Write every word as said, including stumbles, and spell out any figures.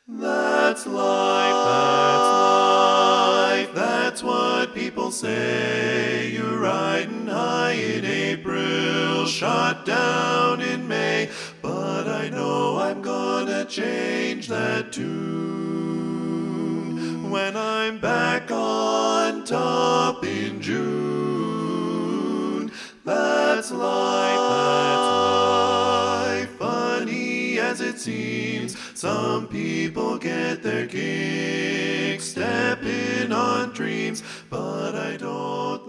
That's life, that's life, that's what people say. You're riding high in April, shot down in May. But I know I'm gonna change that tune when I'm back on top in June. That's life, that's life, funny as it seems. Some people get their kicks stepping on dreams, but I don't